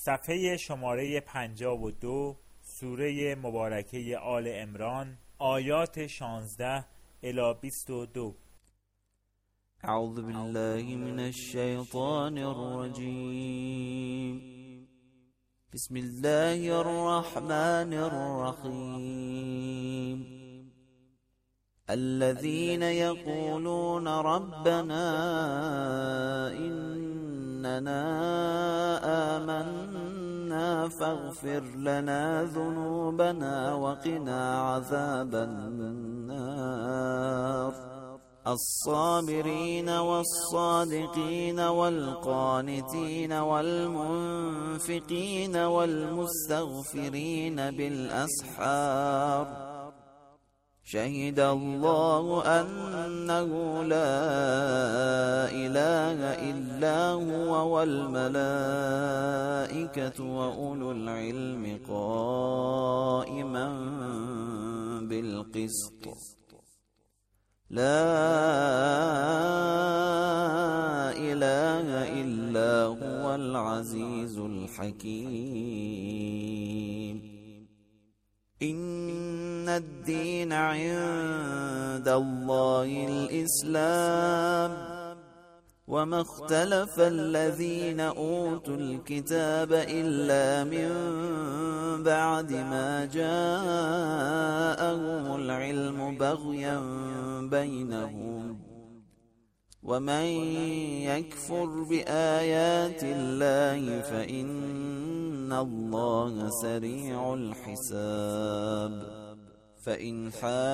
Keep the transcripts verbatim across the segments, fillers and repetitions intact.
صفحه شماره پنجاه و دو، سوره مبارکه آل عمران، آیات شانزده الی بیست و دو. اعوذ بالله من الشیطان الرجیم. بسم الله الرحمن الرحیم. الذين يقولون ربنا إننا آمنا فاغفر لنا ذنوبنا وقنا عذاب النار. الصابرين والصادقين والقانتين والمنفقين والمستغفرين بالأسحار. شهد الله أنه لا إله إلا هو والملائكة وأولو العلم قائما بالقسط. لا إله إلا هو العزيز الحكيم. إن الدين عند الله الإسلام وما اختلف الذين أوتوا الكتاب إلا من بعد ما جاءهم العلم بغيا بينهم. ومن يكفر بآيات الله فإن الله سريع الحساب. فإن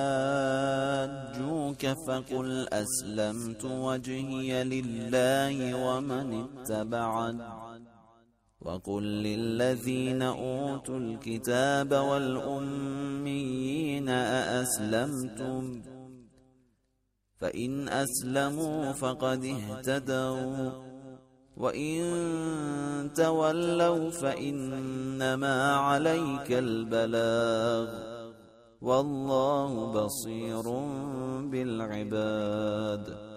حاجوك فقل أسلمت وجهي لله ومن اتبعني وقل للذين أوتوا الكتاب والأميين أأسلمتم فإن أسلموا فقد اهتدوا وإن تولوا فإنما عليك البلاغ والله بصير بالعباد.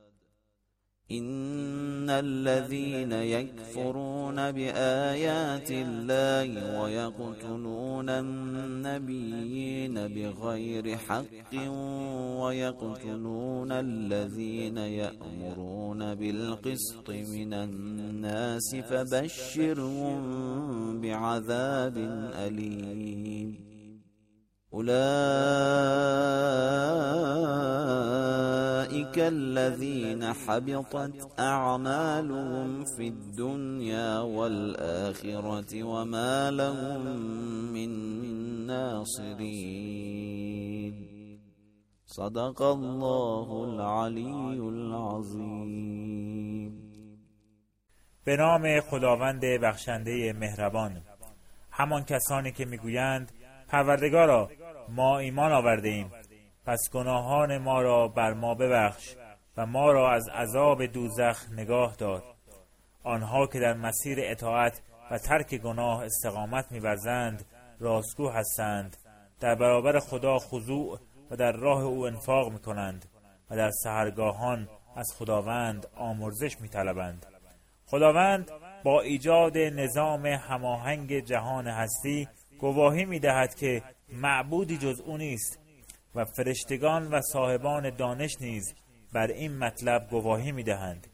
إن الذين يكفرون بآيات الله ويقتلون النبيين بغير حق ويقتلون الذين يأمرون بالقسط من الناس فبشرهم بعذاب أليم. أولئك الذين حبطت أعمالهم في الدنيا والآخرة وما لهم من ناصرين. صدق الله العلی العظیم. به نام خداوند بخشنده مهربان. همان کسانی که میگویند پروردگارا ما ایمان آورده ایم، پس گناهان ما را بر ما ببخش و ما را از عذاب دوزخ نگاه دار. آنها که در مسیر اطاعت و ترک گناه استقامت می‌ورزند راستگو هستند، در برابر خدا خضوع و در راه او انفاق می‌کنند و در سحرگاهان از خداوند آمرزش می‌طلبند. خداوند با ایجاد نظام هماهنگ جهان هستی گواهی می‌دهد که معبودی جز او نیست و فرشتگان و صاحبان دانش نیز بر این مطلب گواهی می‌دهند.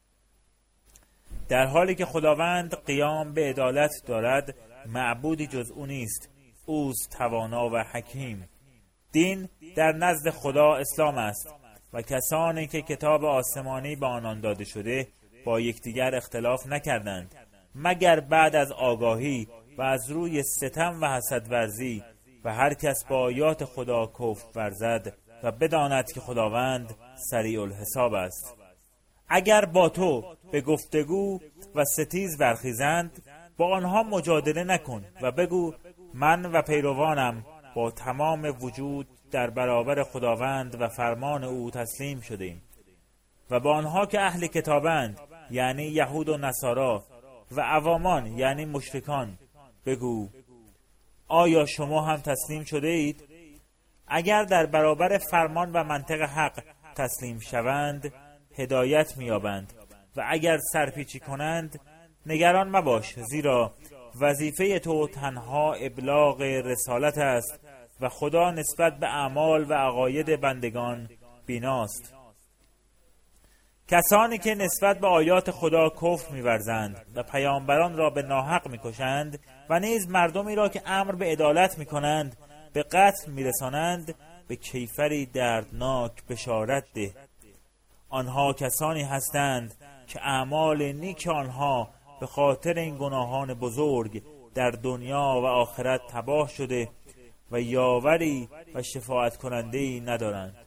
در حالی که خداوند قیام به عدالت دارد، معبودی جز او نیست. اوست توانا و حکیم. دین در نزد خدا اسلام است و کسانی که کتاب آسمانی به آنان داده شده با یکدیگر اختلاف نکردند مگر بعد از آگاهی و از روی ستم و حسد ورزی. و هر کس با آیات خدا کفر ورزد و بداند که خداوند سریع الحساب است. اگر با تو به گفتگو و ستیز برخیزند با آنها مجادله نکن و بگو من و پیروانم با تمام وجود در برابر خداوند و فرمان او تسلیم شدیم. و با آنها که اهل کتابند یعنی یهود و نصارا و عوامان یعنی مشرکان بگو آیا شما هم تسلیم شده اید؟ اگر در برابر فرمان و منطق حق تسلیم شوند هدایت می‌یابند و اگر سرپیچی کنند نگران مباش، زیرا وظیفه تو تنها ابلاغ رسالت است و خدا نسبت به اعمال و عقاید بندگان بیناست. کسانی که نسبت به آیات خدا کفر می‌ورزند و پیامبران را به ناحق می‌کشند و نیز مردمی را که امر به عدالت می‌کنند به قتل می‌رسانند، به کیفری دردناک بشارت ده. آنها کسانی هستند که اعمال نیک آنها به خاطر این گناهان بزرگ در دنیا و آخرت تباه شده و یاوری و شفاعت کننده‌ای ندارند.